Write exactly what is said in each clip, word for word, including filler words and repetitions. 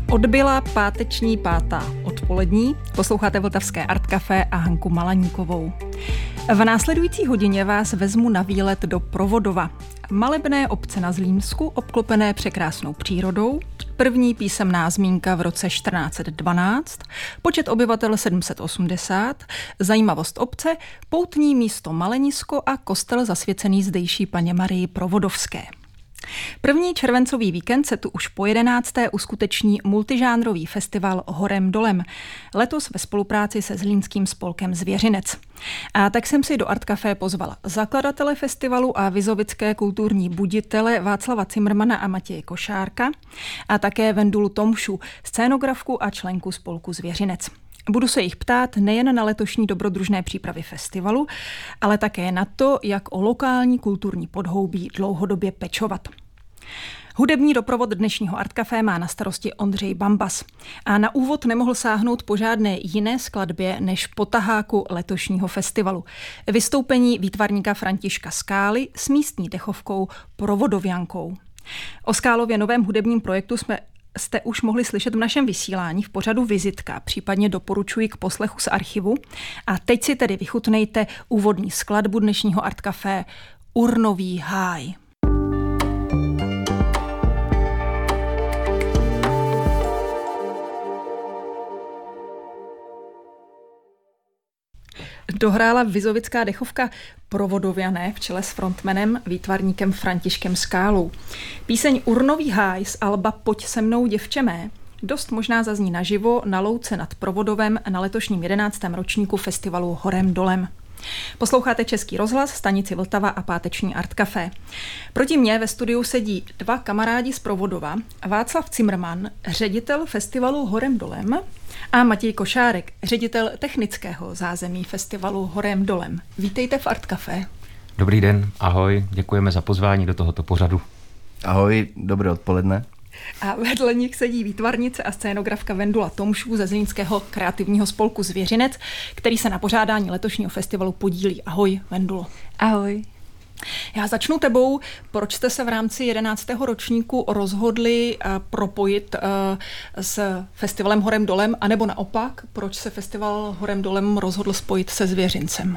Odbyla páteční pátá odpolední, posloucháte Vltavské Art Café a Hanku Malaníkovou. V následující hodině vás vezmu na výlet do Provodova, malebné obce na Zlínsku, obklopené překrásnou přírodou, první písemná zmínka v roce čtrnáct dvanáct, počet obyvatel sedm set osmdesát, zajímavost obce, poutní místo Malenisko a kostel zasvěcený zdejší paně Marii Provodovské. První červencový víkend se tu už po jedenácté uskuteční multižánrový festival Horem dolem, letos ve spolupráci se zlínským spolkem Zvěřinec. A tak jsem si do Art Café pozvala zakladatele festivalu a vizovické kulturní buditele Václava Cimrmana a Matěje Košárka a také Vendulu Tomšu, scénografku a členku spolku Zvěřinec. Budu se jich ptát nejen na letošní dobrodružné přípravy festivalu, ale také na to, jak o lokální kulturní podhoubí dlouhodobě pečovat. Hudební doprovod dnešního Art Café má na starosti Ondřej Bambas. A na úvod nemohl sáhnout po žádné jiné skladbě než po taháku letošního festivalu. Vystoupení výtvarníka Františka Skály s místní dechovkou Provodoviankou. O Skálově novém hudebním projektu jsme jste už mohli slyšet v našem vysílání v pořadu Vizitka, případně doporučuji k poslechu z archivu. A teď si tedy vychutnejte úvodní skladbu dnešního Art Café Urnový háj. Dohrála vizovická dechovka Provodoviané v čele s frontmanem, výtvarníkem Františkem Skálou. Píseň Urnový háj z alba Pojď se mnou, děvče mé dost možná zazní naživo na louce nad Provodovem na letošním jedenáctém ročníku festivalu Horem dolem. Posloucháte Český rozhlas, stanici Vltava a páteční Art Café. Proti mně ve studiu sedí dva kamarádi z Provodova, Václav Cimrman, ředitel festivalu Horem dolem, a Matěj Košárek, ředitel technického zázemí festivalu Horem dolem. Vítejte v Art Café. Dobrý den, ahoj, děkujeme za pozvání do tohoto pořadu. Ahoj, dobré odpoledne. A vedle nich sedí výtvarnice a scénografka Vendula Tomšů ze zlínského kreativního spolku Zvěřinec, který se na pořádání letošního festivalu podílí. Ahoj, Vendulo. Ahoj. Já začnu tebou. Proč jste se v rámci jedenáctého ročníku rozhodli uh, propojit uh, s festivalem Horem dolem, anebo naopak, proč se festival Horem dolem rozhodl spojit se Zvěřincem?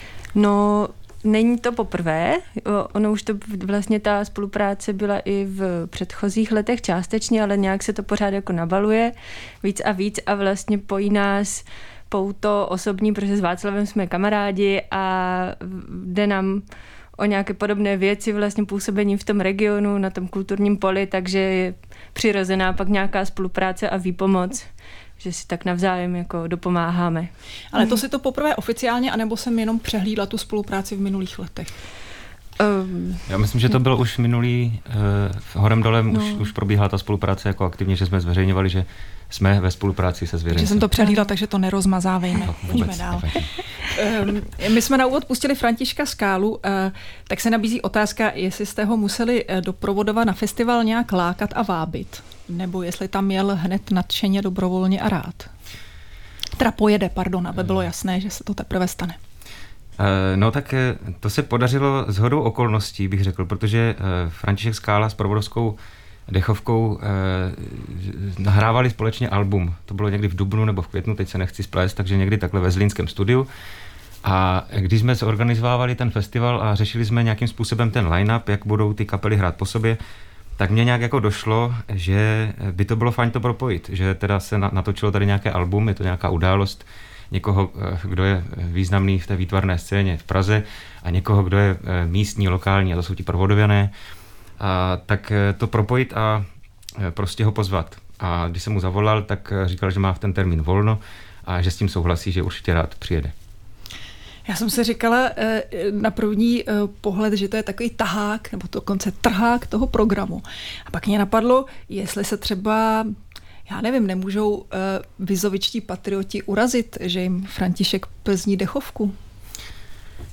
No, není to poprvé. Ono už to vlastně ta spolupráce byla i v předchozích letech částečně, ale nějak se to pořád jako nabaluje víc a víc a vlastně pojí nás pouto osobní, protože s Václavem jsme kamarádi a jde nám o nějaké podobné věci, vlastně působení v tom regionu, na tom kulturním poli, takže je přirozená pak nějaká spolupráce a výpomoc, že si tak navzájem jako dopomáháme. Ale to si to poprvé oficiálně, anebo jsem jenom přehlídla tu spolupráci v minulých letech? Um, Já myslím, že to bylo už minulý, uh, v Horem dolem no. už, už probíhala ta spolupráce jako aktivně, že jsme zveřejňovali, že jsme ve spolupráci se Zvěřincem. Takže jsem to přehlídla, takže to nerozmazávejme. No, Pojďme dál. Um, my jsme na úvod pustili Františka Skálu, uh, tak se nabízí otázka, jestli jste ho museli do Provodova na festival nějak lákat a vábit, nebo jestli tam jel hned nadšeně, dobrovolně a rád. Teda pojede, pardon, aby bylo jasné, že se to teprve stane. No tak to se podařilo shodou okolností, bych řekl, protože František Skála s provodovskou dechovkou nahrávali společně album. To bylo někdy v dubnu nebo v květnu, teď se nechci splést, takže někdy takhle ve zlínském studiu. A když jsme se organizovali ten festival a řešili jsme nějakým způsobem ten line-up, jak budou ty kapely hrát po sobě, tak mně nějak jako došlo, že by to bylo fajn to propojit, že teda se natočilo tady nějaké album, je to nějaká událost někoho, kdo je významný v té výtvarné scéně v Praze a někoho, kdo je místní, lokální, a to jsou ti Provodoviané, a tak to propojit a prostě ho pozvat. A když jsem mu zavolal, tak říkal, že má v ten termín volno a že s tím souhlasí, že určitě rád přijede. Já jsem si říkala na první pohled, že to je takový tahák, nebo dokonce trhák toho programu. A pak mě napadlo, jestli se třeba, já nevím, nemůžou uh, vizovičtí patrioti urazit, že jim František plzní dechovku.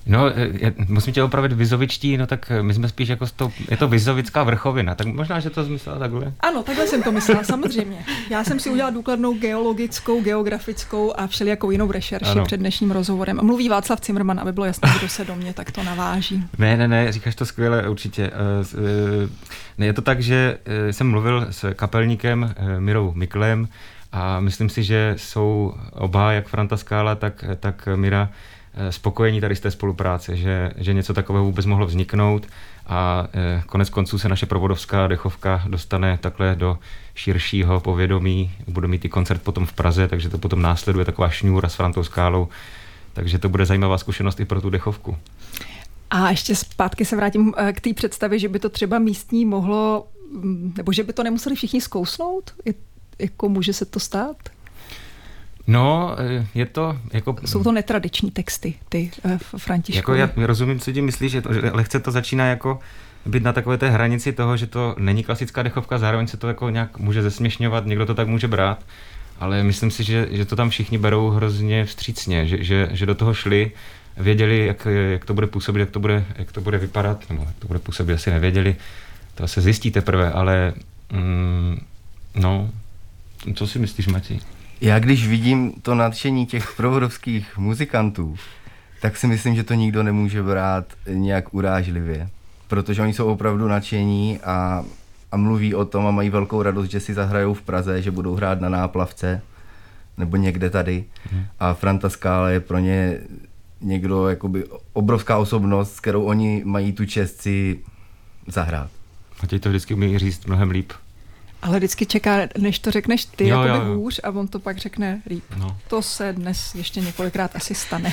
No, je, musím tě opravit vizovičtí, no tak my jsme spíš jako to, je to vizovická vrchovina, tak možná, že to zmyslela takhle. Ano, takhle jsem to myslela, samozřejmě. Já jsem si udělala důkladnou geologickou, geografickou a všelijakou jinou rešerši ano. před dnešním rozhovorem. Mluví Václav Cimrman, aby bylo jasné, kdo se do mě tak to naváží. Ne, ne, ne, říkáš to skvěle, určitě. Ne, je to tak, že jsem mluvil s kapelníkem Mirou Miklem a myslím si, že jsou oba, jak Franta Skála, tak, tak Mira, spokojení tady z té spolupráce, že, že něco takového vůbec mohlo vzniknout a e, konec konců se naše provodovská dechovka dostane takhle do širšího povědomí. Bude mít i koncert potom v Praze, takže to potom následuje taková šňůra s Frantou Skálou, takže to bude zajímavá zkušenost i pro tu dechovku. A ještě zpátky se vrátím k té představě, že by to třeba místní mohlo, nebo že by to nemuseli všichni zkousnout? Je, jako může se to stát? No, je to jako... Jsou to netradiční texty, ty Františku. Jako já rozumím, co ti myslíš, že, to, že lehce to začíná jako být na takové té hranici toho, že to není klasická dechovka, zároveň se to jako nějak může zesměšňovat, někdo to tak může brát, ale myslím si, že, že to tam všichni berou hrozně vstřícně, že, že, že do toho šli, věděli, jak, jak to bude působit, jak to bude, jak to bude vypadat, nebo jak to bude působit, asi nevěděli, to se zjistí teprve, ale mm, no, co si myslíš, Matěj? Já když vidím to nadšení těch provodovských muzikantů, tak si myslím, že to nikdo nemůže brát nějak urážlivě, protože oni jsou opravdu nadšení a, a mluví o tom a mají velkou radost, že si zahrajou v Praze, že budou hrát na Náplavce nebo někde tady hmm. a Franta Skála je pro ně někdo, jakoby obrovská osobnost, s kterou oni mají tu čest si zahrát. Matěj to vždycky umí říct mnohem líp. Ale vždycky čeká, než to řekneš ty, jo, jakoby jo, jo. hůř a on to pak řekne líp. No. To se dnes ještě několikrát asi stane.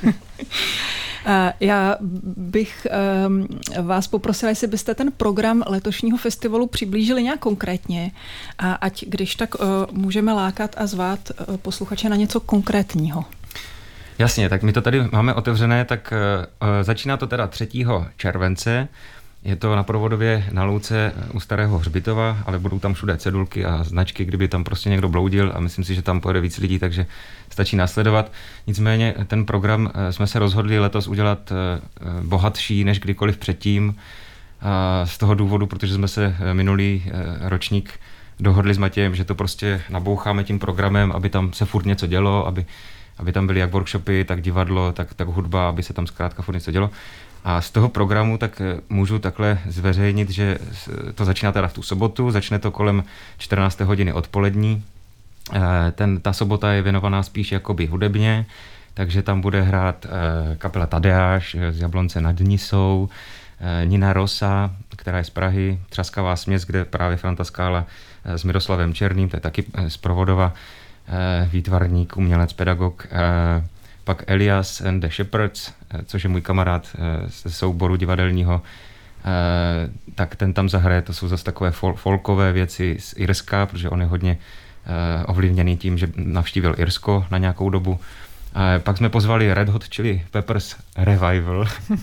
Já bych um, vás poprosila, jestli byste ten program letošního festivalu přiblížili nějak konkrétně, a ať když tak uh, můžeme lákat a zvát uh, posluchače na něco konkrétního. Jasně, tak my to tady máme otevřené, tak uh, začíná to teda třetího července. Je to na Provodově na louce u Starého hřbitova, ale budou tam všude cedulky a značky, kdyby tam prostě někdo bloudil a myslím si, že tam pojede víc lidí, takže stačí následovat. Nicméně ten program jsme se rozhodli letos udělat bohatší než kdykoliv předtím. A z toho důvodu, protože jsme se minulý ročník dohodli s Matějem, že to prostě naboucháme tím programem, aby tam se furt něco dělo, aby, aby tam byly jak workshopy, tak divadlo, tak, tak hudba, aby se tam zkrátka furt něco dělo. A z toho programu tak můžu takhle zveřejnit, že to začíná teda v tu sobotu, začne to kolem čtrnácté hodiny odpolední. Ten, ta sobota je věnovaná spíš jakoby hudebně, takže tam bude hrát kapela Tadeáš z Jablonce nad Nisou, Nina Rosa, která je z Prahy, Třaskavá směs, kde právě Franta Skála s Miroslavem Černým, to je taky z Provodova, výtvarník, umělec, pedagog, pak Elias and the Shepherds, což je můj kamarád ze souboru divadelního, tak ten tam zahraje, to jsou zase takové fol- folkové věci z Irska, protože on je hodně ovlivněný tím, že navštívil Irsko na nějakou dobu. Pak jsme pozvali Red Hot Chili Peppers Revival.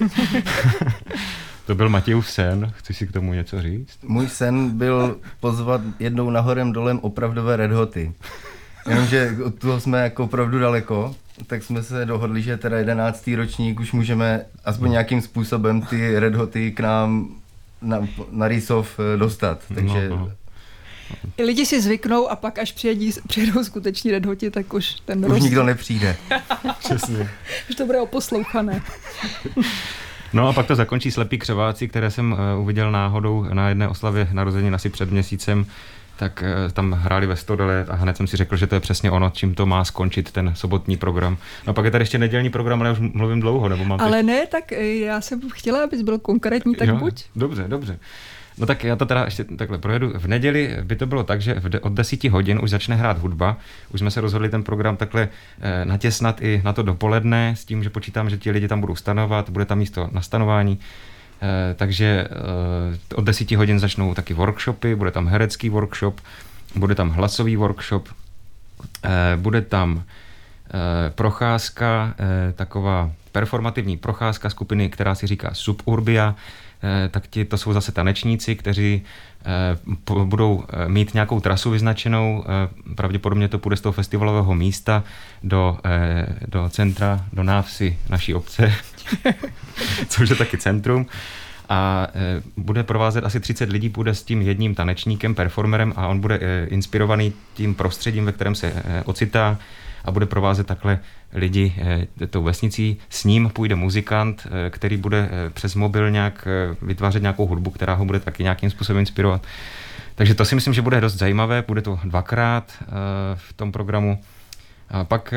To byl Matějův sen, chci si k tomu něco říct? Můj sen byl pozvat jednou nahorem dolem opravdové Red Hoty. Jenomže od toho jsme jako opravdu daleko, tak jsme se dohodli, že teda jedenáctý ročník už můžeme aspoň nějakým způsobem ty Red Hoty k nám na, na Rýsov dostat. Takže... No, no. Lidi si zvyknou a pak až přijedí, přijedou skuteční Red Hoti, tak už ten Už roz... nikdo nepřijde. Přesně. Už to bude oposlouchané. No a pak to zakončí Slepí křeváci, které jsem uh, uviděl náhodou na jedné oslavě narozenin asi před měsícem. Tak uh, tam hráli ve Stodole a hned jsem si řekl, že to je přesně ono, čím to má skončit ten sobotní program. No a pak je tady ještě nedělní program, ale já už mluvím dlouho, nebo mám Ale teď... ne, tak já jsem chtěla, abys byl konkrétní, tak jo, buď. Dobře, dobře. No tak já to teda ještě takhle projedu. V neděli by to bylo tak, že od deseti hodin už začne hrát hudba. Už jsme se rozhodli ten program takhle eh, natěsnat i na to dopoledne, s tím, že počítám, že ti lidi tam budou stanovat, bude tam místo na stanování. Eh, takže eh, od deseti hodin začnou taky workshopy, bude tam herecký workshop, bude tam hlasový workshop, eh, bude tam eh, procházka, eh, taková performativní procházka skupiny, která si říká Suburbia. tak ti to jsou zase tanečníci, kteří budou mít nějakou trasu vyznačenou, pravděpodobně to půjde z toho festivalového místa do, do centra, do návsi naší obce, což je taky centrum. A bude provázet asi třicet lidí, půjde s tím jedním tanečníkem, performerem a on bude inspirovaný tím prostředím, ve kterém se ocitá a bude provázet takhle lidi tou vesnicí. S ním půjde muzikant, který bude přes mobil nějak vytvářet nějakou hudbu, která ho bude taky nějakým způsobem inspirovat. Takže to si myslím, že bude dost zajímavé, bude to dvakrát v tom programu. A pak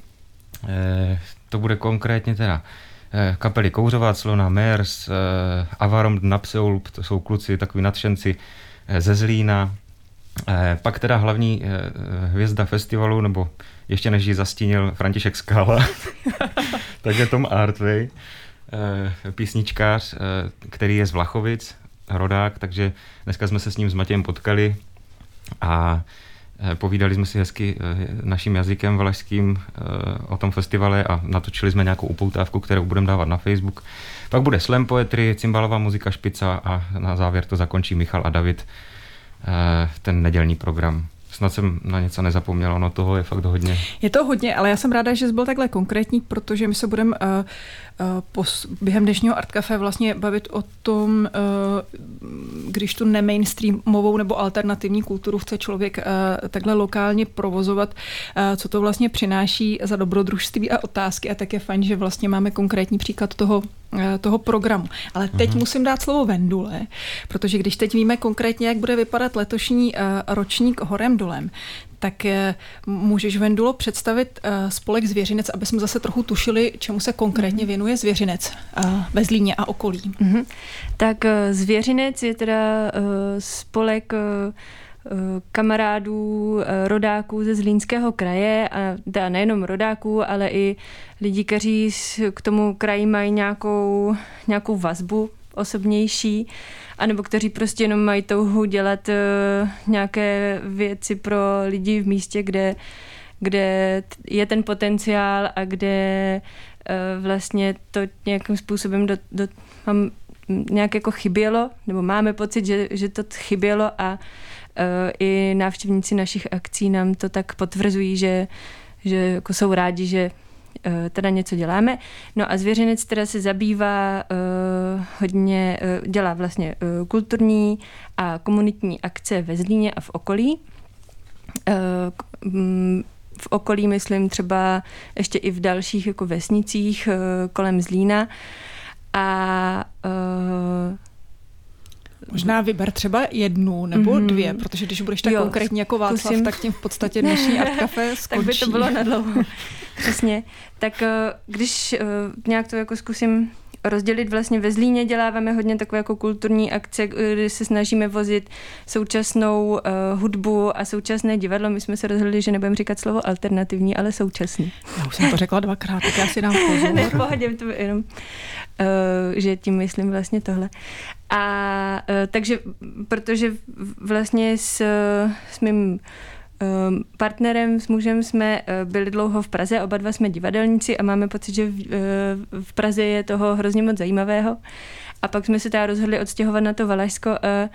to bude konkrétně teda kapely Kouřová clona, Mers, Avarom Napseul, to jsou kluci, takový nadšenci ze Zlína. Pak teda hlavní hvězda festivalu, nebo ještě než ji zastínil František Skála, tak je Tom Artway, písničkář, který je z Vlachovic, rodák, takže dneska jsme se s ním s Matějem potkali a povídali jsme si hezky naším jazykem valašským o tom festivale a natočili jsme nějakou upoutávku, kterou budeme dávat na Facebook. Pak bude slam poetry, cymbalová muzika Špica a na závěr to zakončí Michal a David, ten nedělní program. Snad jsem na něco nezapomněl, ono toho je fakt hodně. Je to hodně, ale já jsem ráda, že jsi byl takhle konkrétní, protože my se budeme uh, uh, během dnešního Art Café vlastně bavit o tom, uh, když tu nemainstreamovou nebo alternativní kulturu chce člověk uh, takhle lokálně provozovat, uh, co to vlastně přináší za dobrodružství a otázky a tak je fajn, že vlastně máme konkrétní příklad toho, uh, toho programu. Ale teď uh-huh. musím dát slovo Vendule, protože když teď víme konkrétně, jak bude vypadat letošní uh, ročník Horem dolem, tak můžeš, Vendulo, představit spolek Zvěřinec, aby jsme zase trochu tušili, čemu se konkrétně věnuje Zvěřinec ve Zlíně a okolí. Mm-hmm. Tak Zvěřinec je teda spolek kamarádů, rodáků ze Zlínského kraje a teda nejenom rodáků, ale i lidí, kteří k tomu kraji mají nějakou, nějakou vazbu osobnější, anebo kteří prostě jenom mají touhu dělat uh, nějaké věci pro lidi v místě, kde, kde je ten potenciál a kde uh, vlastně to nějakým způsobem do, do, mám nějak jako chybělo, nebo máme pocit, že, že to chybělo a uh, i návštěvníci našich akcí nám to tak potvrzují, že, že jako jsou rádi, že teda něco děláme. No a Zvěřinec teda se zabývá uh, hodně, uh, dělá vlastně uh, kulturní a komunitní akce ve Zlíně a v okolí. Uh, v okolí, myslím, třeba ještě i v dalších jako vesnicích uh, kolem Zlína. A uh, možná vyber třeba jednu nebo mm-hmm. dvě, protože když budeš tak jo, konkrétní jako Václav, zkusím. Tak tím v podstatě dnešní Art Café skončí. Tak by to bylo nadlouho. Přesně. Tak když nějak to jako zkusím rozdělit, vlastně ve Zlíně děláváme hodně takové jako kulturní akce, kdy se snažíme vozit současnou uh, hudbu a současné divadlo. My jsme se rozhodli, že nebudeme říkat slovo alternativní, ale současný. Já už jsem to řekla dvakrát, tak já si dám pozor. Ne, pohodě, to jenom, uh, že tím myslím vlastně tohle. A uh, takže, protože vlastně s, s mým partnerem, s mužem jsme byli dlouho v Praze, oba dva jsme divadelníci a máme pocit, že v Praze je toho hrozně moc zajímavého. A pak jsme se teda rozhodli odstěhovat na to Valašsko a, a,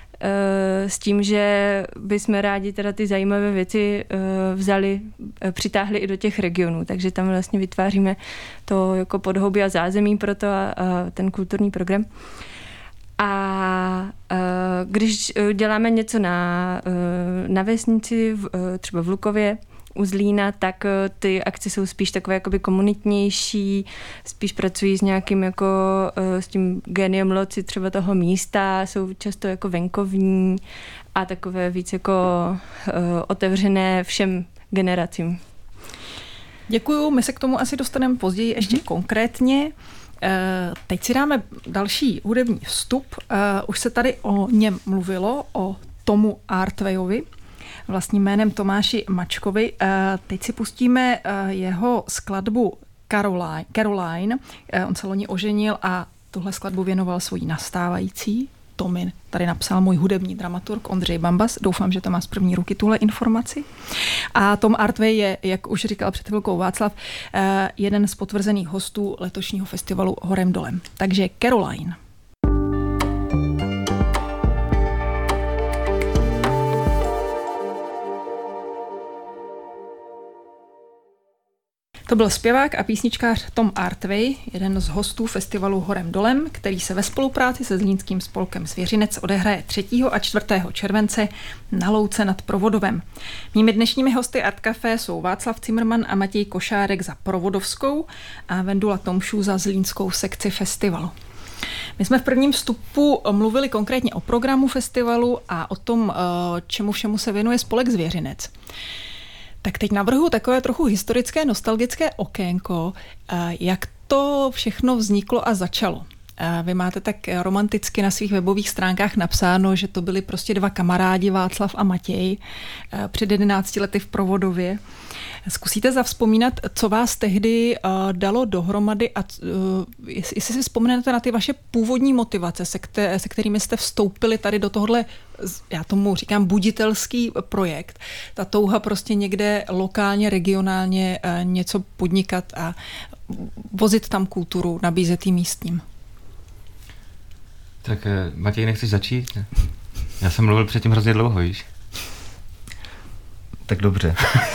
s tím, že bychom rádi teda ty zajímavé věci vzali, přitáhli i do těch regionů. Takže tam vlastně vytváříme to jako podhoubí a zázemí pro to a, a ten kulturní program. A když děláme něco na, na vesnici, třeba v Lukově, u Zlína, tak ty akce jsou spíš takové jakoby komunitnější, spíš pracují s nějakým jako s tím géniem loci třeba toho místa, jsou často jako venkovní a takové víc jako otevřené všem generacím. Děkuju, my se k tomu asi dostaneme později ještě mm-hmm. konkrétně. Teď si dáme další hudební vstup. Už se tady o něm mluvilo, o Tomu Artwayovi, vlastním jménem Tomáši Mačkovi. Teď si pustíme jeho skladbu Caroline. Caroline. On se loni oženil a tuhle skladbu věnoval svojí nastávající. To mi tady napsal můj hudební dramaturg Ondřej Bambas. Doufám, že to má z první ruky tuhle informaci. A Tom Artway je, jak už říkal před chvilkou Václav, jeden z potvrzených hostů letošního festivalu Horem dolem. Takže Caroline. To byl zpěvák a písničkář Tom Artway, jeden z hostů festivalu Horem dolem, který se ve spolupráci se Zlínským spolkem Zvěřinec odehraje třetího a čtvrtého července na louce nad Provodovem. Mými dnešními hosty Art Café jsou Václav Cimrman a Matěj Košárek za Provodovskou a Vendula Tomšů za zlínskou sekci festivalu. My jsme v prvním vstupu mluvili konkrétně o programu festivalu a o tom, čemu všemu se věnuje spolek Zvěřinec. Tak teď navrhuji takové trochu historické, nostalgické okénko, jak to všechno vzniklo a začalo. Vy máte tak romanticky na svých webových stránkách napsáno, že to byli prostě dva kamarádi, Václav a Matěj, před jedenácti lety v Provodově. Zkusíte zavzpomínat, co vás tehdy uh, dalo dohromady a uh, jestli si vzpomenete na ty vaše původní motivace, se, kter- se kterými jste vstoupili tady do tohohle, já tomu říkám, buditelský projekt. Ta touha prostě někde lokálně, regionálně uh, něco podnikat a vozit tam kulturu, nabízet jí místním. Tak Matěj, nechceš začít? Já jsem mluvil předtím hrozně dlouho, víš? Tak dobře.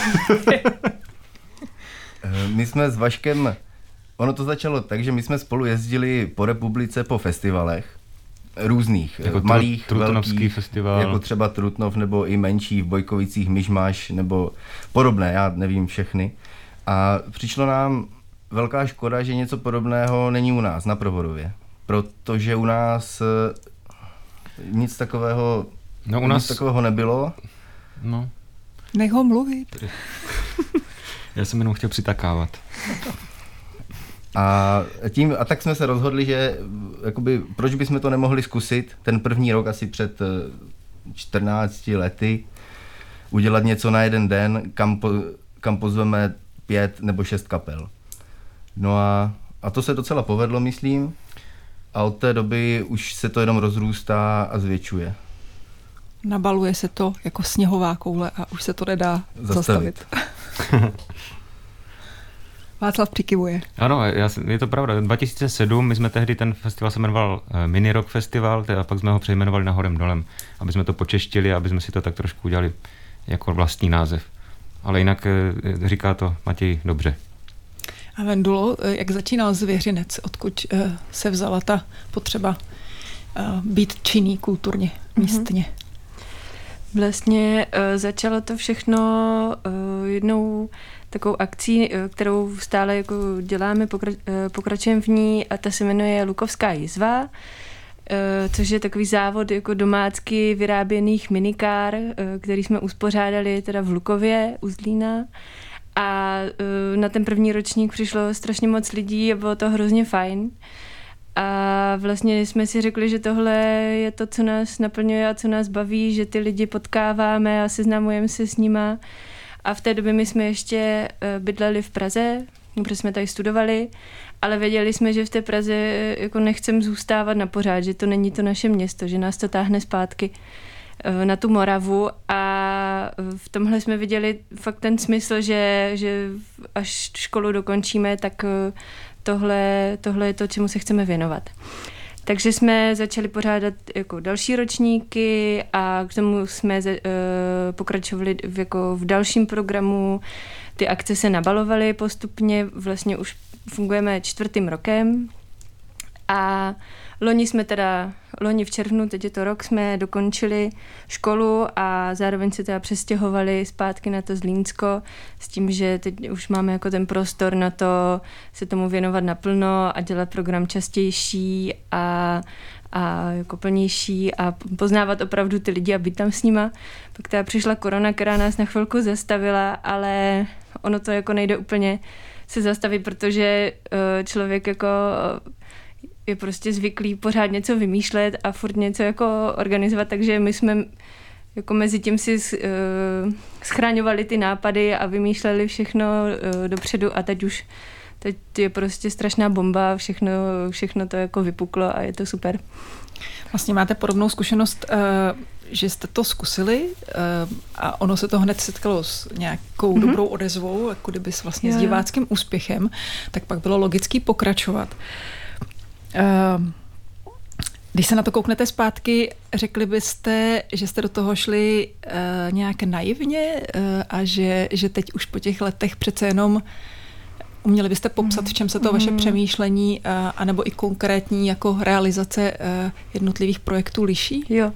My jsme s Vaškem, ono to začalo tak, že my jsme spolu jezdili po republice po festivalech různých, jako malých, Trutnovský velkých, festival. Jako třeba Trutnov, nebo i menší v Bojkovicích, Myšmaš, nebo podobné, já nevím všechny. A přišlo nám velká škoda, že něco podobného není u nás na Provodově, protože u nás nic takového, no, u nás... nic takového nebylo. No. Nech ho mluvit. Já jsem jenom chtěl přitakávat. A, tím, a tak jsme se rozhodli, že jakoby, proč bychom to nemohli zkusit ten první rok asi před čtrnácti lety, udělat něco na jeden den, kam, po, kam pozveme pět nebo šest kapel. No a, a to se docela povedlo, myslím. A od té doby už se to jenom rozrůstá a zvětšuje. Nabaluje se to jako sněhová koule a už se to nedá zastavit. zastavit. Václav přikivuje. Ano, já, je to pravda. dva tisíce sedm, my jsme tehdy, ten festival se jmenoval Mini Rock Festival, a pak jsme ho přejmenovali na Horem dolem, aby jsme to počeštili, aby jsme si to tak trošku udělali jako vlastní název. Ale jinak říká to Matěj dobře. A Vendulo, jak začínal Zvěřinec? Odkud se vzala ta potřeba být činný kulturně, místně? Mm-hmm. Vlastně uh, začalo to všechno uh, jednou takovou akcí, uh, kterou stále jako děláme, pokra- uh, pokračujeme v ní a ta se jmenuje Lukovská jizva, uh, což je takový závod jako domácky vyráběných minikár, uh, který jsme uspořádali teda v Lukově u Zlína. A uh, na ten první ročník přišlo strašně moc lidí a bylo to hrozně fajn. A vlastně jsme si řekli, že tohle je to, co nás naplňuje a co nás baví, že ty lidi potkáváme a seznamujeme se s nima. A v té době my jsme ještě bydleli v Praze, protože jsme tady studovali, ale věděli jsme, že v té Praze jako nechceme zůstávat na pořád, že to není to naše město, že nás to táhne zpátky na tu Moravu a v tomhle jsme viděli fakt ten smysl, že, že až školu dokončíme, tak tohle, tohle je to, čemu se chceme věnovat. Takže jsme začali pořádat jako další ročníky a k tomu jsme uh, pokračovali v, jako v dalším programu. Ty akce se nabalovaly postupně, vlastně už fungujeme čtvrtým rokem a loni jsme teda, loni v červnu, teď je to rok, jsme dokončili školu a zároveň se teda přestěhovali zpátky na to Zlínsko s tím, že teď už máme jako ten prostor na to se tomu věnovat naplno a dělat program častější a, a jako plnější a poznávat opravdu ty lidi a být tam s nima. Pak teda přišla korona, která nás na chvilku zastavila, ale ono to jako nejde úplně se zastavit, protože člověk jako je prostě zvyklý pořád něco vymýšlet a furt něco jako organizovat, takže my jsme jako mezi tím si uh, schráňovali ty nápady a vymýšleli všechno uh, dopředu a teď už teď je prostě strašná bomba, všechno, všechno to jako vypuklo a je to super. Vlastně máte podobnou zkušenost, uh, že jste to zkusili uh, a ono se to hned setkalo s nějakou mm-hmm. dobrou odezvou, jako kdyby s vlastně jo, s diváckým úspěchem, tak pak bylo logický pokračovat. Uh, když se na to kouknete zpátky, řekli byste, že jste do toho šli uh, nějak naivně uh, a že, že teď už po těch letech přece jenom Uměli byste popsat, v čem se to vaše Mm. přemýšlení uh, anebo i konkrétní jako realizace uh, jednotlivých projektů liší? Jo.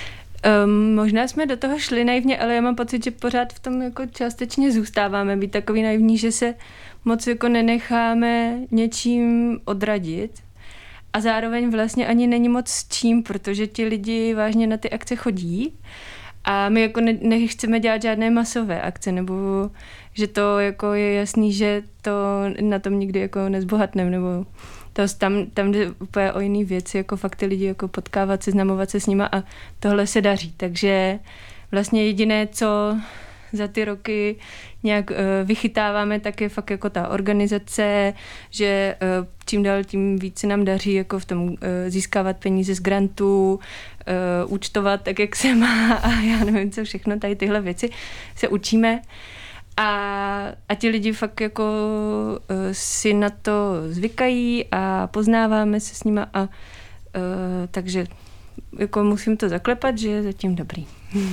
Um, možná jsme do toho šli naivně, ale já mám pocit, že pořád v tom jako částečně zůstáváme, být takový naivní, že se moc jako nenecháme něčím odradit a zároveň vlastně ani není moc s čím, protože ti lidi vážně na ty akce chodí a my jako ne, nechceme dělat žádné masové akce, nebo že to jako je jasný, že to na tom nikdy jako nezbohatneme, nebo to tam, tam jde úplně o jiný věci, jako fakt ty lidi jako potkávat, seznamovat se s nima a tohle se daří. Takže vlastně jediné, co za ty roky nějak uh, vychytáváme, tak je fakt jako ta organizace, že uh, čím dál tím víc se nám daří jako v tom uh, získávat peníze z grantů, uh, účtovat tak, jak se má a já nevím, co všechno, tady tyhle věci se učíme. A, a ti lidi fakt jako uh, si na to zvykají a poznáváme se s nima a uh, takže jako musím to zaklepat, že je zatím dobrý.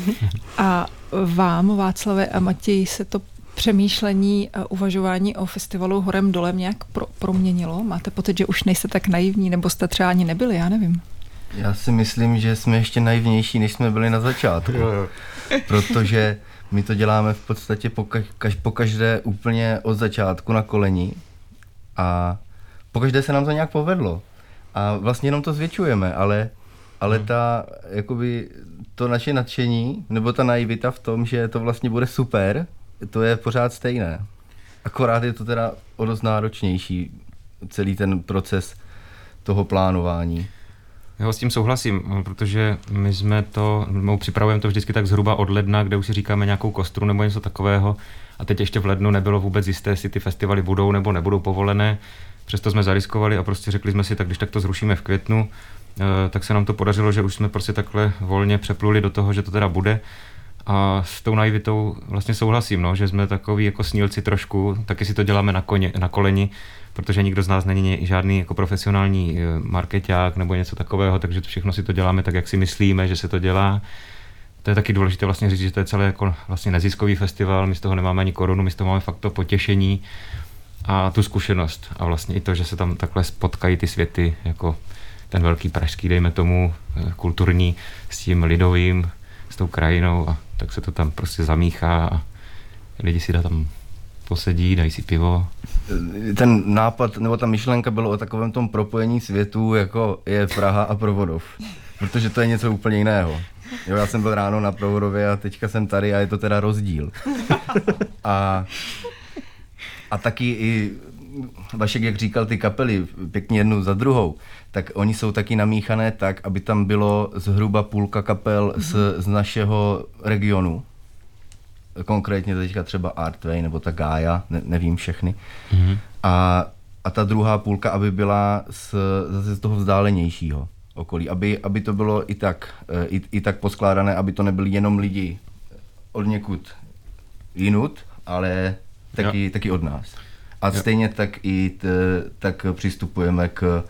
A vám, Václave a Matěj, se to přemýšlení a uvažování o festivalu Horem dolem nějak pro, proměnilo? Máte pocit, že už nejste tak naivní, nebo jste třeba ani nebyli, já nevím. Já si myslím, že jsme ještě naivnější, než jsme byli na začátku. Jo, jo. Protože my to děláme v podstatě po, kaž, po každé úplně od začátku na koleni a po každé se nám to nějak povedlo. A vlastně jenom to zvětšujeme, ale, ale ta, jakoby, to naše nadšení, nebo ta naivita v tom, že to vlastně bude super, to je pořád stejné. Akorát je to teda o dost náročnější, celý ten proces toho plánování. Já s tím souhlasím, protože my jsme to, my připravujeme to vždycky tak zhruba od ledna, kde už si říkáme nějakou kostru nebo něco takového a teď ještě v lednu nebylo vůbec jisté, jestli ty festivaly budou nebo nebudou povolené, přesto jsme zariskovali a prostě řekli jsme si, tak když tak to zrušíme v květnu, tak se nám to podařilo, že už jsme prostě takhle volně přepluli do toho, že to teda bude a s tou naivitou vlastně souhlasím, no, že jsme takový jako snílci trošku, taky si to děláme na, koně, na koleni, protože nikdo z nás není žádný jako profesionální markeťák nebo něco takového, takže všechno si to děláme tak, jak si myslíme, že se to dělá. To je taky důležité vlastně říct, že to je celé jako vlastně neziskový festival, my z toho nemáme ani korunu, my z toho máme fakt to potěšení a tu zkušenost a vlastně i to, že se tam takhle spotkají ty světy, jako ten velký pražský, dejme tomu, kulturní s tím lidovým, s tou krajinou a tak se to tam prostě zamíchá a lidi si tam posedí, dají si pivo. Ten nápad, nebo ta myšlenka bylo o takovém tom propojení světů, jako je Praha a Provodov. Protože to je něco úplně jiného. Jo, já jsem byl ráno na Provodově a teďka jsem tady a je to teda rozdíl. A, a taky i Vašek, jak říkal, ty kapely pěkně jednu za druhou, tak oni jsou taky namíchané tak, aby tam bylo zhruba půlka kapel z, z našeho regionu. Konkrétně teďka třeba Artway nebo ta Gaia, ne, nevím všechny. Mm-hmm. A, a ta druhá půlka, aby byla z, zase z toho vzdálenějšího okolí, aby, aby to bylo i tak, i, i tak poskládané, aby to nebyli jenom lidi od někud jinut, ale taky, taky od nás. A jo. Stejně tak i t, tak přistupujeme k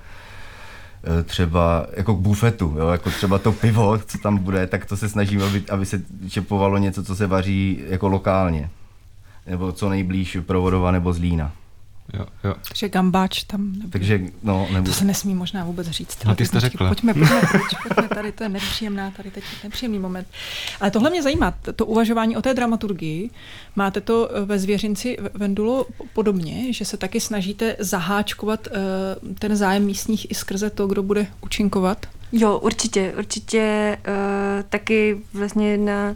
třeba jako k bufetu, jo? Jako třeba to pivo, co tam bude, tak to se snažíme, aby, aby se čepovalo něco, co se vaří jako lokálně. Nebo co nejblíž Provodova nebo Zlína. Jo, jo. Takže gambáč tam nebude. Takže, no, nebude. To se nesmí možná vůbec říct. No, ty jsi to řekla. Pojďme, pojďme, pojďme tady, to je nepříjemná, tady teď nepříjemný moment. Ale tohle mě zajímá, to uvažování o té dramaturgii. Máte to ve Zvěřinci Vendulo podobně, že se taky snažíte zaháčkovat uh, ten zájem místních i skrze to, kdo bude účinkovat? Jo, určitě, určitě uh, taky vlastně na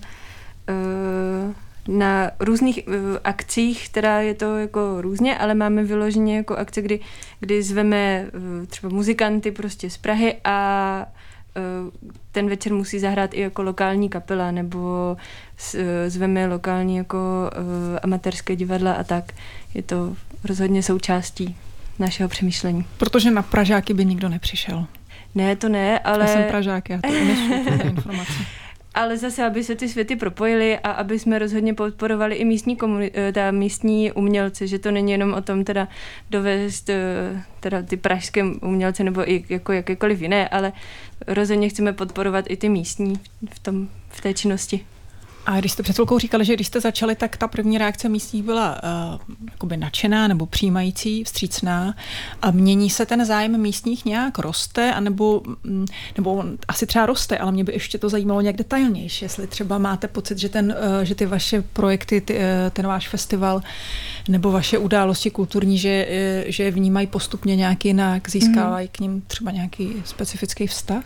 uh, na různých uh, akcích, která je to jako různě, ale máme vyloženě jako akce, kdy, kdy zveme uh, třeba muzikanty prostě z Prahy a uh, ten večer musí zahrát i jako lokální kapela, nebo s, uh, zveme lokální jako uh, amatérské divadla a tak. Je to rozhodně součástí našeho přemýšlení. Protože na Pražáky by nikdo nepřišel. Ne, to ne, ale... Já jsem Pražák, já to unesu, tuto informaci. Ale zase, aby se ty světy propojily a aby jsme rozhodně podporovali i místní, komuni- ta místní umělce, že to není jenom o tom teda dovést teda ty pražské umělce nebo i jako jakékoliv jiné, ale rozhodně chceme podporovat i ty místní v, tom, v té činnosti. A když jste před chvilkou říkali, že když jste začali, tak ta první reakce místních byla uh, jakoby nadšená nebo přijímající, vstřícná. A mění se ten zájem místních nějak, roste, anebo, nebo on asi třeba roste, ale mě by ještě to zajímalo nějak detailnější. Jestli třeba máte pocit, že, ten, uh, že ty vaše projekty, ty, uh, ten váš festival nebo vaše události kulturní, že, uh, že je vnímají postupně nějak jinak, získávají mm. k ním třeba nějaký specifický vztah?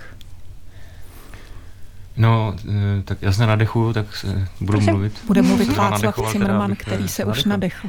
No, tak já se nadechuju, tak budu Prosím. mluvit. Bude mluvit Václav Cimrman, který se nadechl. už nadechl.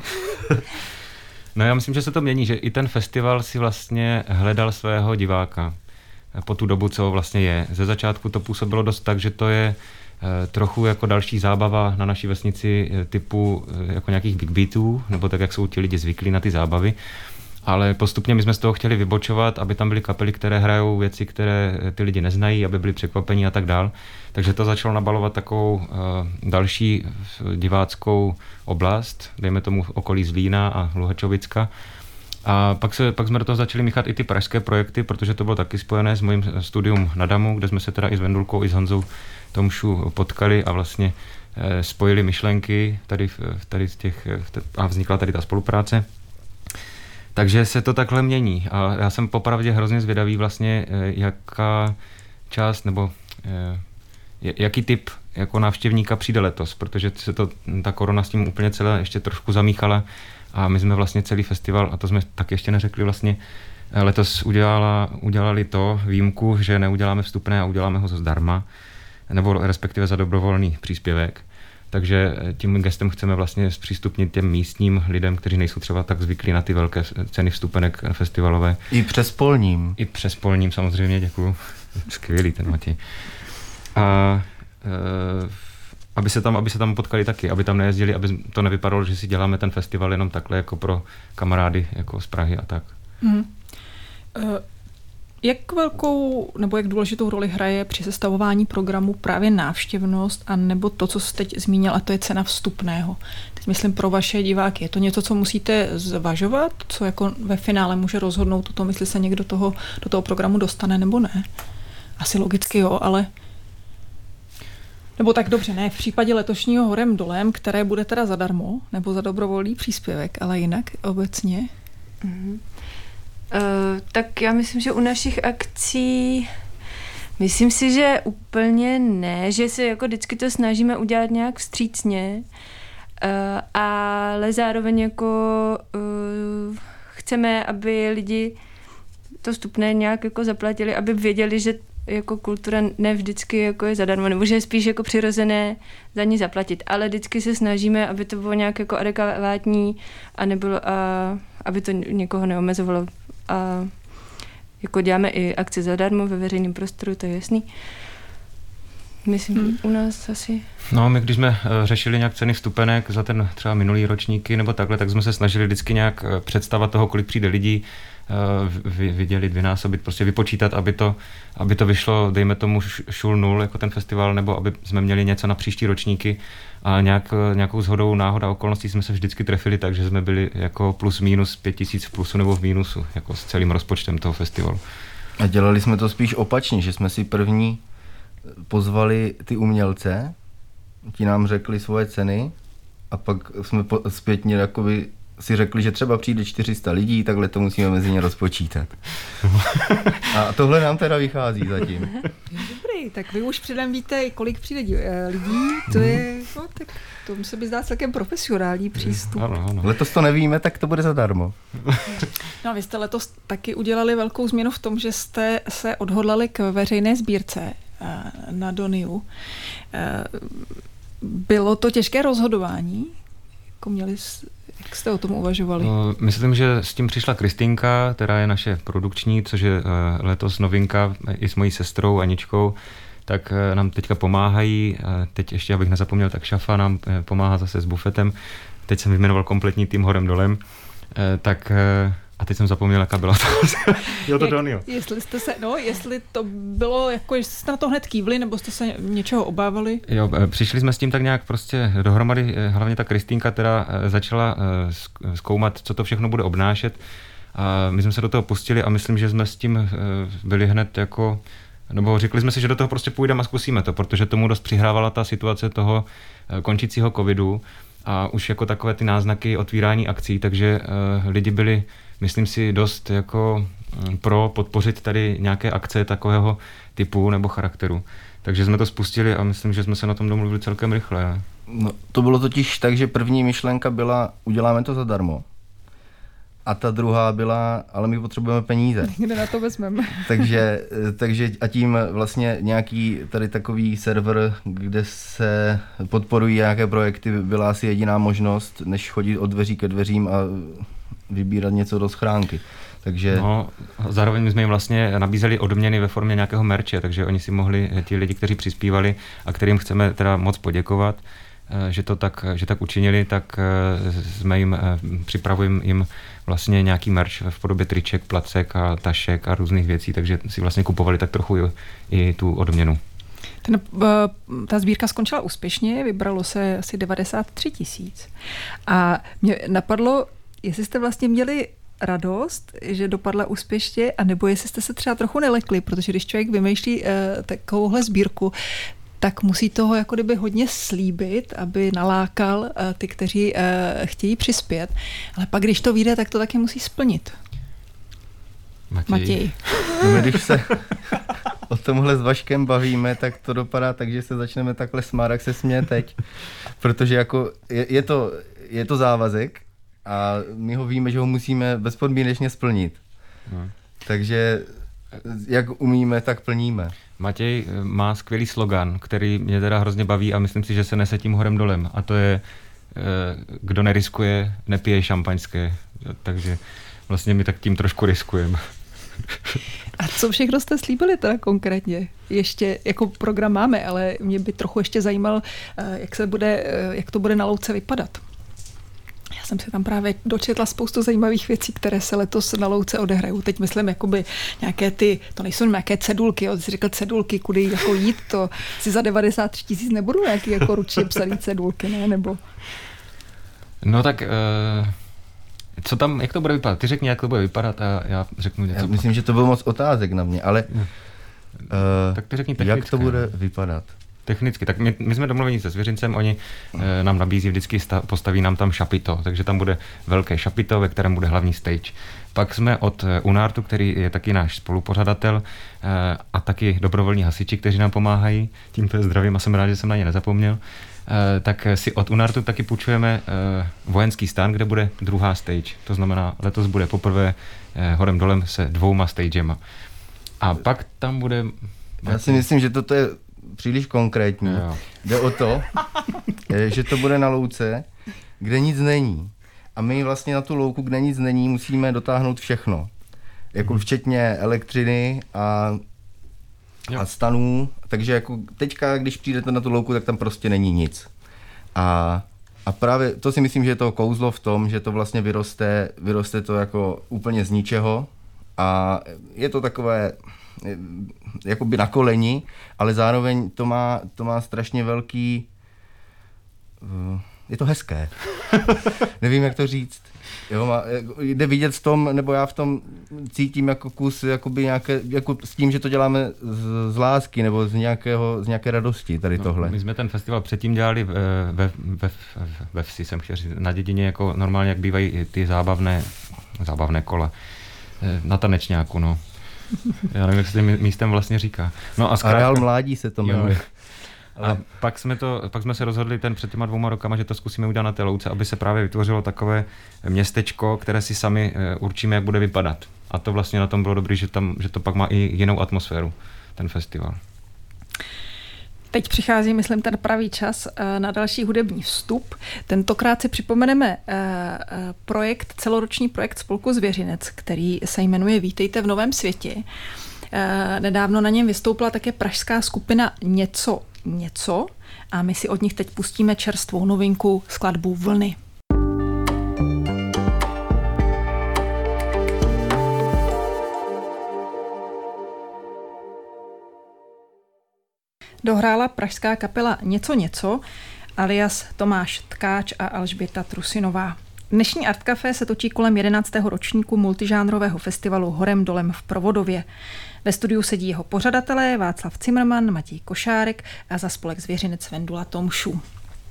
No já myslím, že se to mění, že i ten festival si vlastně hledal svého diváka po tu dobu, co vlastně je. Ze začátku to působilo dost tak, že to je trochu jako další zábava na naší vesnici typu jako nějakých big beatů, nebo tak, jak jsou ti lidi zvyklí na ty zábavy. Ale postupně my jsme z toho chtěli vybočovat, aby tam byly kapely, které hrajou věci, které ty lidi neznají, aby byli překvapení a tak dál. Takže to začalo nabalovat takovou uh, další diváckou oblast, dejme tomu okolí Zlína a Luhačovicka. A pak, se, pak jsme do toho začali míchat i ty pražské projekty, protože to bylo taky spojené s mojím studium na Damu, kde jsme se teda i s Vendulkou, i s Honzou Tomšu potkali a vlastně eh, spojili myšlenky tady, tady z těch, a vznikla tady ta spolupráce. Takže se to takhle mění a já jsem popravdě hrozně zvědavý vlastně, jaká část nebo jaký typ jako návštěvníka přijde letos, protože se to, ta korona s tím úplně celé ještě trošku zamíchala a my jsme vlastně celý festival, a to jsme tak ještě neřekli vlastně, letos udělala, udělali to výjimku, že neuděláme vstupné a uděláme ho zdarma, nebo respektive za dobrovolný příspěvek. Takže tím gestem chceme vlastně zpřístupnit těm místním lidem, kteří nejsou třeba tak zvyklí na ty velké ceny vstupenek festivalové. I přes polním. I přes polním samozřejmě, děkuju. Skvělý ten Matěj. A e, aby se tam, aby se tam potkali taky, aby tam nejezdili, aby to nevypadalo, že si děláme ten festival jenom takhle jako pro kamarády jako z Prahy a tak. Hmm. Uh. Jak velkou nebo jak důležitou roli hraje při sestavování programu právě návštěvnost a nebo to, co jste teď zmínil, a to je cena vstupného? Teď myslím pro vaše diváky. Je to něco, co musíte zvažovat, co jako ve finále může rozhodnout o tom, jestli se někdo toho, do toho programu dostane nebo ne? Asi logicky jo, ale... Nebo tak dobře, ne, v případě letošního Horem dolem, které bude teda zadarmo, nebo za dobrovolný příspěvek, ale jinak obecně... Mm-hmm. Uh, tak já myslím, že u našich akcí myslím si, že úplně ne, že se jako vždycky to snažíme udělat nějak vstřícně, uh, ale zároveň jako uh, chceme, aby lidi to vstupné nějak jako zaplatili, aby věděli, že jako kultura ne vždycky jako je zadarmo, nebo že je spíš jako přirozené za ní zaplatit, ale vždycky se snažíme, aby to bylo nějak jako adekvátní a nebylo, a aby to někoho neomezovalo. A jako děláme i akce zadarmo ve veřejném prostoru, to je jasný. Myslím, hmm. u nás asi... No, my když jsme uh, řešili nějak ceny vstupenek za ten třeba minulý ročníky nebo takhle, tak jsme se snažili vždycky nějak uh, představovat toho, kolik přijde lidí, uh, vy, vydělit, vynásobit, prostě vypočítat, aby to, aby to vyšlo, dejme tomu šul nul, jako ten festival, nebo aby jsme měli něco na příští ročníky. A nějak, nějakou shodou náhoda okolností jsme se vždycky trefili tak, že jsme byli jako plus minus pět tisíc v plusu nebo v mínusu, jako s celým rozpočtem toho festivalu. A dělali jsme to spíš opačně, že jsme si první pozvali ty umělce, ti nám řekli svoje ceny a pak jsme po, zpětně jakoby si řekli, že třeba přijde čtyři sta lidí, takhle to musíme mezi ně rozpočítat. A tohle nám teda vychází zatím. Dobrý, tak vy už předem víte, kolik přijde lidí, to je, no tak to musí být zdát celkem profesionální přístup. Ano, ano. Letos to nevíme, tak to bude zadarmo. No a vy jste letos taky udělali velkou změnu v tom, že jste se odhodlali k veřejné sbírce na Doniu. Bylo to těžké rozhodování? Jako měli, jak jste o tom uvažovali? No, myslím, že s tím přišla Kristýnka, která je naše produkční, což je letos novinka i s mojí sestrou Aničkou, tak nám teďka pomáhají. Teď ještě, abych nezapomněl, tak Šafa nám pomáhá zase s bufetem. Teď jsem vyjmenoval kompletní tým Horem dolem. Tak a teď jsem zapomněl, jaká byla to. Jo, to Donio. Jestli jste se, no, jestli to bylo, jako, jestli jste na to hned kývli, nebo jste se něčeho obávali? Jo, přišli jsme s tím tak nějak prostě dohromady, hlavně ta Kristýnka, která začala zkoumat, co to všechno bude obnášet. A my jsme se do toho pustili a myslím, že jsme s tím byli hned jako Nebo řekli jsme si, že do toho prostě půjdeme a zkusíme to, protože tomu dost přihrávala ta situace toho končícího covidu a už jako takové ty náznaky otvírání akcí, takže uh, lidi byli, myslím si, dost jako pro podpořit tady nějaké akce takového typu nebo charakteru. Takže jsme to spustili a myslím, že jsme se na tom domluvili celkem rychle. No, to bylo totiž tak, že první myšlenka byla, uděláme to zadarmo. A ta druhá byla, ale my potřebujeme peníze. Kde na to vezmeme? takže, takže a tím vlastně nějaký tady takový server, kde se podporují nějaké projekty, byla asi jediná možnost, než chodit od dveří ke dveřím a vybírat něco do schránky. Takže... No, zároveň jsme jim vlastně nabízeli odměny ve formě nějakého merče, takže oni si mohli, ti lidi, kteří přispívali a kterým chceme teda moc poděkovat, že to tak, že tak učinili, tak jsme jim, připravujeme jim vlastně nějaký merch v podobě triček, placek a tašek a různých věcí, takže si vlastně kupovali tak trochu i, i tu odměnu. Ten, ta sbírka skončila úspěšně, vybralo se asi devadesát tři tisíc. A mě napadlo, jestli jste vlastně měli radost, že dopadla úspěšně, anebo jestli jste se třeba trochu nelekli, protože když člověk vymýšlí uh, takovouhle sbírku, tak musí toho jako kdyby hodně slíbit, aby nalákal uh, ty, kteří uh, chtějí přispět. Ale pak, když to vyjde, tak to taky musí splnit. Matěj. Matěj. No, když se o tomhle s Vaškem bavíme, tak to dopadá tak, že se začneme takhle smát, jak se směje teď. Protože jako je, je, to, je to závazek a my ho víme, že ho musíme bezpodmínečně splnit. Hmm. Takže jak umíme, tak plníme. Matěj má skvělý slogan, který mě teda hrozně baví a myslím si, že se nese tím horem dolem. A to je, kdo neriskuje, nepije šampaňské. Takže vlastně my tak tím trošku riskujeme. A co všechno jste slíbili teda konkrétně? Ještě jako program máme, ale mě by trochu ještě zajímal, jak se bude, jak to bude na louce vypadat. Já jsem si tam právě dočetla spoustu zajímavých věcí, které se letos na louce odehrajou. Teď myslím, jakoby nějaké ty, to nejsou nějaké cedulky, jo, jsi řekl cedulky, kudy jako jít, to si za devadesát tři tisíc nebudou nějaký jako ručně psaný cedulky, ne? Nebo... No tak... Uh... Co tam, jak to bude vypadat? Ty řekni, jak to bude vypadat a já řeknu něco. Já myslím, že to bylo moc otázek na mě, ale uh, tak ty řekni technicky. Jak to bude vypadat? Technicky, tak my, my jsme domluveni se Zvěřincem, oni uh, nám nabízí vždycky, sta, postaví nám tam šapito, takže tam bude velké šapito, ve kterém bude hlavní stage. Pak jsme od Unartu, který je taky náš spolupořadatel uh, a taky dobrovolní hasiči, kteří nám pomáhají, tímto je zdravím a jsem rád, že jsem na ně nezapomněl. Uh, tak si od Unartu taky půjčujeme uh, vojenský stán, kde bude druhá stage. To znamená, letos bude poprvé uh, horem dolem se dvouma stagema. A pak tam bude... Já si myslím, že toto je příliš konkrétní. Jo. Jde o to, že to bude na louce, kde nic není. A my vlastně na tu louku, kde nic není, musíme dotáhnout všechno. Jako hmm. včetně elektřiny a a stanů, takže jako teďka, když přijdete na tu louku, tak tam prostě není nic. A, a právě to si myslím, že je to kouzlo v tom, že to vlastně vyroste, vyroste to jako úplně z ničeho a je to takové jakoby na koleni, ale zároveň to má, to má strašně velký, je to hezké. Nevím, jak to říct. Jo, má, jde vidět v tom, nebo já v tom cítím jako kus jakoby nějaké, jako s tím, že to děláme z, z lásky nebo z, nějakého, z nějaké radosti, tady no, tohle. My jsme ten festival předtím dělali ve, ve, ve, ve vsi, jsem chtěl říct, na dědině, jako normálně, jak bývají ty zábavné, zábavné kola na tanečňáku, no. Já nevím, jak se tím místem vlastně říká. No a zkrátka, Areál mládí se to jmenuje. Ale... A pak jsme, to, pak jsme se rozhodli ten před těma dvouma rokama, že to zkusíme udělat na té louce, aby se právě vytvořilo takové městečko, které si sami určíme, jak bude vypadat. A to vlastně na tom bylo dobré, že, tam, že to pak má i jinou atmosféru, ten festival. Teď přichází, myslím, ten pravý čas na další hudební vstup. Tentokrát si připomeneme projekt, celoroční projekt spolku Zvěřinec, který se jmenuje Vítejte v novém světě. Nedávno na něm vystoupila také pražská skupina Něco něco a my si od nich teď pustíme čerstvou novinku, skladbu Vlny. Dohrála pražská kapela Něco něco alias Tomáš Tkáč a Alžběta Trusinová. Dnešní Art Café se točí kolem jedenáctého ročníku multižánrového festivalu Horem dolem v Provodově. Ve studiu sedí jeho pořadatelé Václav Cimrman, Matěj Košárek a za spolek Zvěřinec Vendula Tomšů.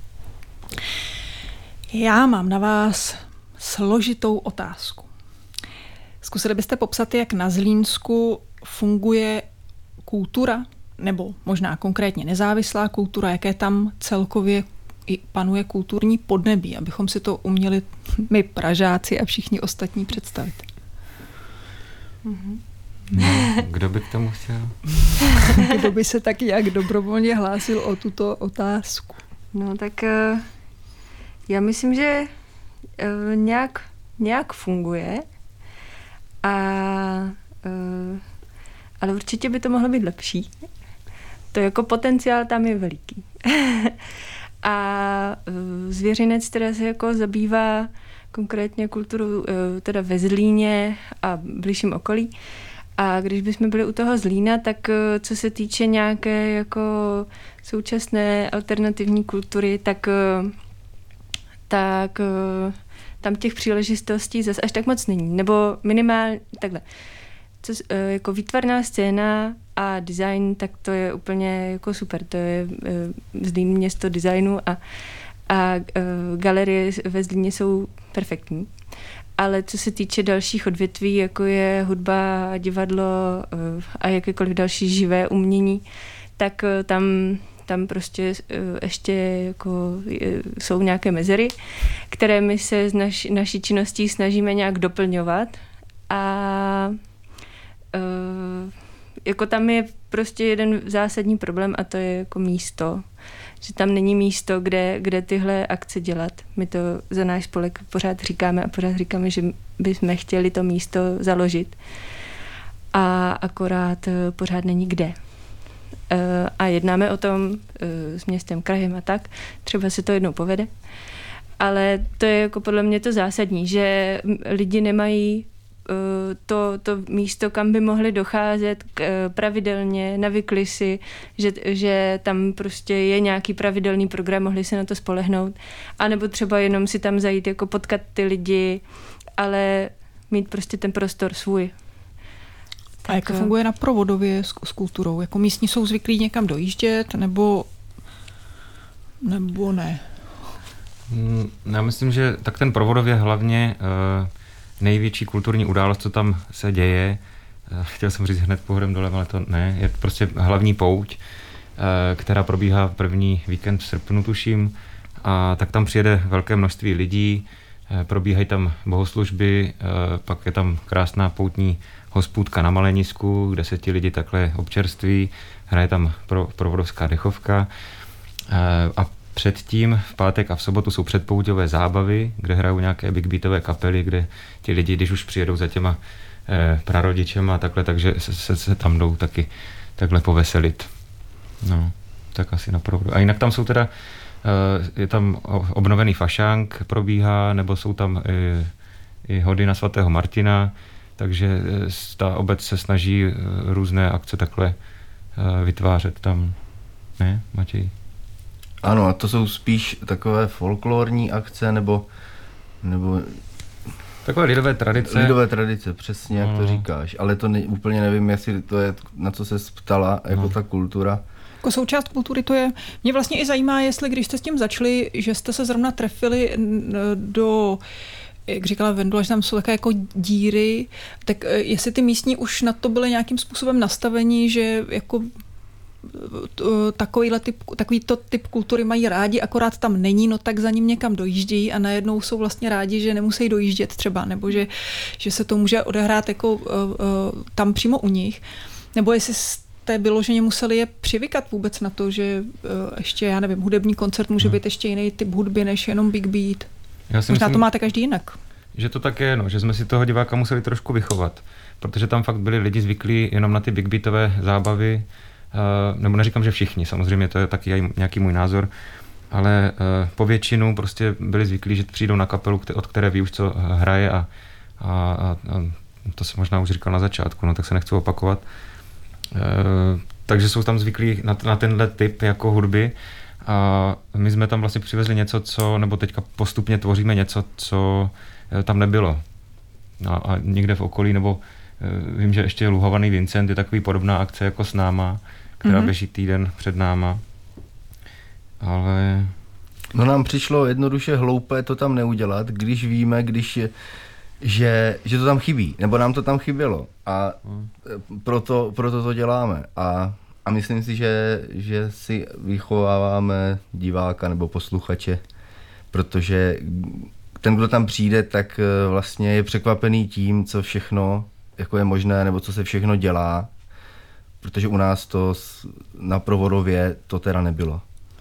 Já mám na vás složitou otázku. Zkusili byste popsat, jak na Zlínsku funguje kultura, nebo možná konkrétně nezávislá kultura, jaké tam celkově i panuje kulturní podnebí, abychom si to uměli my Pražáci a všichni ostatní představit. Mm-hmm. No, kdo by k tomu chtěl? Kdo by se tak jak dobrovolně hlásil o tuto otázku? No tak uh, já myslím, že uh, nějak, nějak funguje, a, uh, ale určitě by to mohlo být lepší. To jako potenciál tam je veliký. A uh, Zvěřinec teda se jako zabývá konkrétně kulturou uh, teda ve Zlíně a blížším okolí. A když bychom byli u toho Zlína, tak uh, co se týče nějaké jako současné alternativní kultury, tak, uh, tak uh, tam těch příležitostí zase až tak moc není. Nebo minimálně takhle. Co, uh, jako výtvarná scéna a design, tak to je úplně jako super. To je uh, Zlín město designu a, a uh, galerie ve Zlíně jsou perfektní. Ale co se týče dalších odvětví, jako je hudba, divadlo uh, a jakékoliv další živé umění, tak uh, tam, tam prostě uh, ještě jako, uh, jsou nějaké mezery, které my se z naš, naší činností snažíme nějak doplňovat. A uh, jako tam je prostě jeden zásadní problém a to je jako místo. Že tam není místo, kde, kde tyhle akce dělat. My to za náš spolek pořád říkáme a pořád říkáme, že bychom chtěli to místo založit. A akorát pořád není kde. A jednáme o tom s městem, krajem a tak. Třeba se to jednou povede. Ale to je jako podle mě to zásadní, že lidi nemají To, to místo, kam by mohli docházet pravidelně, navykli si, že, že tam prostě je nějaký pravidelný program, mohli se na to spolehnout, anebo třeba jenom si tam zajít, jako potkat ty lidi, ale mít prostě ten prostor svůj. A jak to funguje na Provodově s, s kulturou? Jako místní jsou zvyklí někam dojíždět, nebo, nebo ne? Já myslím, že tak ten Provodov je hlavně uh, největší kulturní událost, co tam se děje. Chtěl jsem říct hned pohorem dolem, ale to ne. Je prostě hlavní pouť, která probíhá první víkend v srpnu, tuším. A tak tam přijede velké množství lidí, probíhají tam bohoslužby, pak je tam krásná poutní hospůdka na Malenisku, kde se ti lidi takhle občerství, hraje tam pro, provodovská dechovka. A předtím v pátek a v sobotu jsou předpouťové zábavy, kde hrajou nějaké big beatové kapely, kde ti lidi, když už přijedou za těma eh, prarodičema a takhle, takže se, se, se tam jdou taky takhle poveselit. No, tak asi na Provodu. A jinak tam jsou teda, eh, je tam obnovený fašánk probíhá, nebo jsou tam i, i hody na svatého Martina, takže eh, ta obec se snaží eh, různé akce takhle eh, vytvářet tam. Ne, Matěj? Ano, a to jsou spíš takové folklorní akce, nebo, nebo takové lidové tradice. Lidové tradice, přesně jak no. to říkáš, ale to ne, úplně nevím, jestli to je, na co se ptala, jako no. ta kultura. Jako součást kultury to je, mě vlastně i zajímá, jestli když jste s tím začali, že jste se zrovna trefili do, jak říkala Vendula, že tam jsou také jako díry, tak jestli ty místní už na to byly nějakým způsobem nastavení, že jako takovýhle typ, takovýto typ kultury mají rádi, akorát tam není, no tak za ním někam dojíždějí a najednou jsou vlastně rádi, že nemusí dojíždět třeba, nebo že, že se to může odehrát jako uh, uh, tam přímo u nich. Nebo jestli jste vyloženě museli je přivykat vůbec na to, že uh, ještě, já nevím, hudební koncert může být ještě jiný typ hudby, než jenom big beat. Já Možná myslím, to máte každý jinak. Že to tak je, no, že jsme si toho diváka museli trošku vychovat, protože tam fakt byli lidi zvyklí jenom na ty big beatové zábavy. Uh, nebo neříkám, že všichni, samozřejmě to je taky nějaký můj názor, ale uh, po většinu prostě byli zvyklí, že přijdou na kapelu, od které ví už, co hraje a, a, a, a to jsem možná už říkal na začátku, no tak se nechci opakovat. Uh, takže jsou tam zvyklí na, na tenhle typ jako hudby A my jsme tam vlastně přivezli něco, co, nebo teďka postupně tvoříme něco, co tam nebylo. A, a někde v okolí, nebo vím, že ještě Luhovaný Vincent je takový podobná akce jako s náma, která mm-hmm. běží týden před náma. Ale... No nám přišlo jednoduše hloupé to tam neudělat, když víme, když je, že, že to tam chybí, nebo nám to tam chybělo. A mm. proto, proto to děláme. A, a myslím si, že, že si vychováváme diváka nebo posluchače, protože ten, kdo tam přijde, tak vlastně je překvapený tím, co všechno jako je možné, nebo co se všechno dělá, protože u nás to na Provodově to teda nebylo.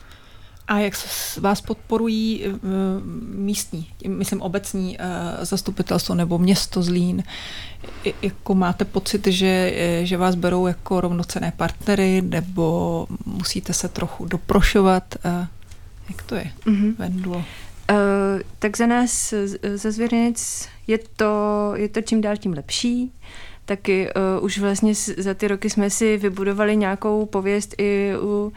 A jak vás podporují místní, myslím obecní zastupitelstvo nebo město Zlín? Jako máte pocit, že, že vás berou jako rovnocenné partnery, nebo musíte se trochu doprošovat? Jak to je, mm-hmm. Vendulo? Uh, tak za nás, za Zvěřinec, je to, je to čím dál tím lepší. Taky uh, už vlastně za ty roky jsme si vybudovali nějakou pověst i u,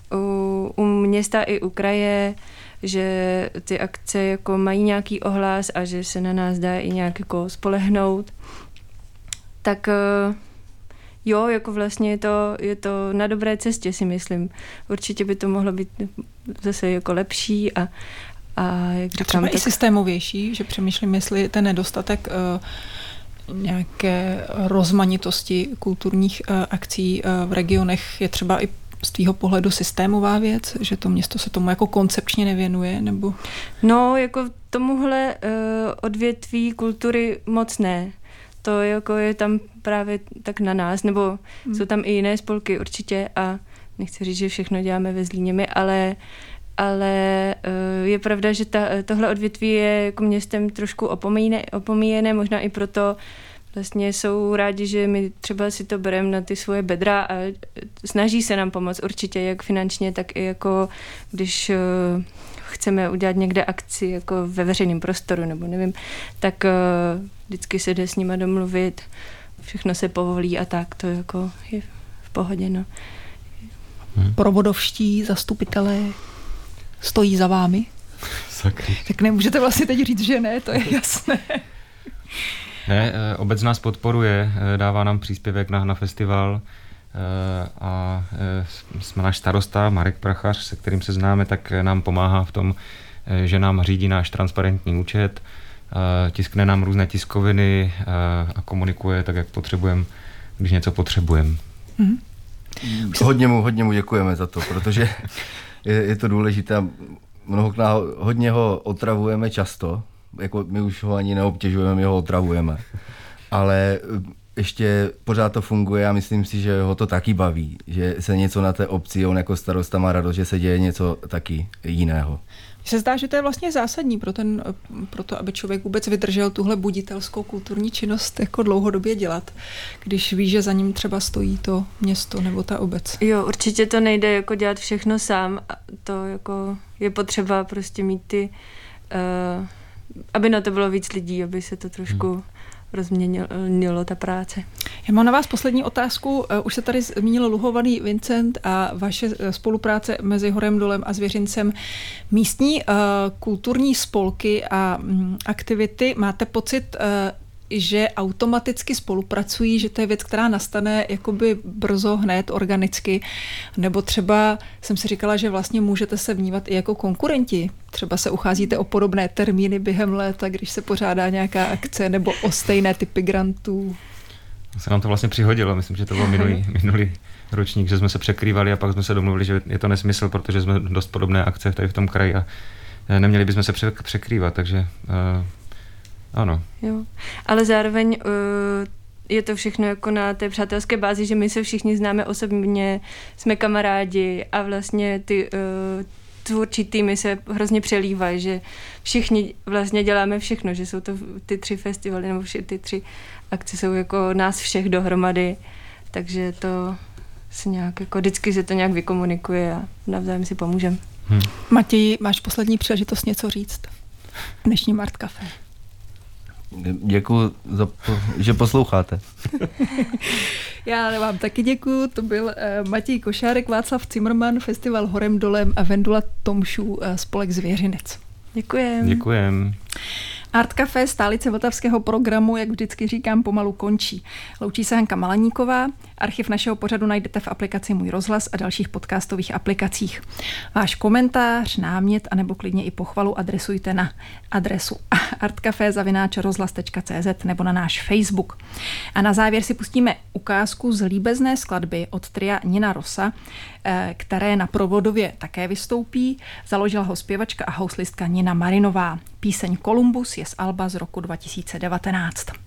u, u města, i u kraje, že ty akce jako mají nějaký ohlas a že se na nás dá i nějak jako spolehnout. Tak uh, jo, jako vlastně je to, je to na dobré cestě, si myslím. Určitě by to mohlo být zase jako lepší a A jak říkám, třeba tak... i systémovější, že přemýšlím, jestli ten nedostatek uh, nějaké rozmanitosti kulturních uh, akcí uh, v regionech je třeba i z tvýho pohledu systémová věc, že to město se tomu jako koncepčně nevěnuje, nebo? No, jako tomuhle uh, odvětví kultury moc ne. To jako je tam právě tak na nás, nebo hmm. jsou tam i jiné spolky určitě a nechci říct, že všechno děláme ve Zlíně, ale ale je pravda, že ta, tohle odvětví je jako městem trošku opomíjené, opomíjené, možná i proto vlastně jsou rádi, že my třeba si to bereme na ty svoje bedra a snaží se nám pomoct určitě, jak finančně, tak i jako když chceme udělat někde akci jako ve veřejném prostoru, nebo nevím, tak vždycky se jde s nima domluvit, všechno se povolí a tak, to jako je v pohodě, no. Hmm. Provodovští zastupitelé stojí za vámi? Sakry. Tak nemůžete vlastně teď říct, že ne, to je jasné. Ne, obec nás podporuje, dává nám příspěvek na, na festival a jsme náš starosta Marek Prachař, se kterým se známe, tak nám pomáhá v tom, že nám řídí náš transparentní účet, tiskne nám různé tiskoviny a komunikuje tak, jak potřebujeme, když něco potřebujeme. Mhm. Hodně mu, hodně mu děkujeme za to, protože je, je to důležité. Mnohokrát hodně ho otravujeme často, jako my už ho ani neobtěžujeme, my ho otravujeme. Ale ještě pořád to funguje a myslím si, že ho to taky baví, že se něco na té obci, on jako starosta má radost, že se děje něco taky jiného. Mně se zdá, že to je vlastně zásadní pro, ten, pro to, aby člověk vůbec vydržel tuhle buditelskou kulturní činnost jako dlouhodobě dělat, když ví, že za ním třeba stojí to město nebo ta obec. Jo, určitě to nejde jako dělat všechno sám, to jako je potřeba prostě mít ty, uh, aby na to bylo víc lidí, aby se to trošku hmm. rozměnilo ta práce. Já mám na vás poslední otázku. Už se tady zmínil Luhovaný Vincent a vaše spolupráce mezi Horem Dolem a Zvěřincem. Místní uh, kulturní spolky a um, aktivity, máte pocit, uh, že automaticky spolupracují, že to je věc, která nastane jakoby brzo, hned, organicky, nebo třeba jsem si říkala, že vlastně můžete se vnímat i jako konkurenti. Třeba se ucházíte o podobné termíny během léta, když se pořádá nějaká akce, nebo o stejné typy grantů. Se nám to vlastně přihodilo, myslím, že to byl minulý, minulý ročník, že jsme se překrývali a pak jsme se domluvili, že je to nesmysl, protože jsme dost podobné akce tady v tom kraji a neměli bychom se překrývat, takže uh, ano. Jo, ale zároveň uh, je to všechno jako na té přátelské bázi, že my se všichni známe osobně, jsme kamarádi a vlastně ty uh, tvůrčí týmy se hrozně přelívají, že všichni vlastně děláme všechno, že jsou to ty tři festivaly nebo vši, ty tři akce jsou jako nás všech dohromady, takže to se nějak jako vždycky se to nějak vykomunikuje a navzájem si pomůžeme. Hmm. Matěj, máš poslední příležitost něco říct v dnešním Art Café? Děkuji, že posloucháte. Já vám taky děkuju. To byl uh, Matěj Košárek, Václav Cimrman, Festival Horem dolem a Vendula Tomšů, uh, spolek Zvěřinec. Děkujem. Děkujem. Art Café, stálice vltavského programu, jak vždycky říkám, pomalu končí. Loučí se Hanka Malaníková. Archiv našeho pořadu najdete v aplikaci Můj rozhlas a dalších podcastových aplikacích. Váš komentář, námět a nebo klidně i pochvalu adresujte na adresu artcafé zavináč rozhlas tečka cé zet nebo na náš Facebook. A na závěr si pustíme ukázku z líbezné skladby od tria Nina Rosa, které na Provodově také vystoupí. Založila ho zpěvačka a houslistka Nina Marinová. Píseň Kolumbus je z alba z roku dva tisíce devatenáct.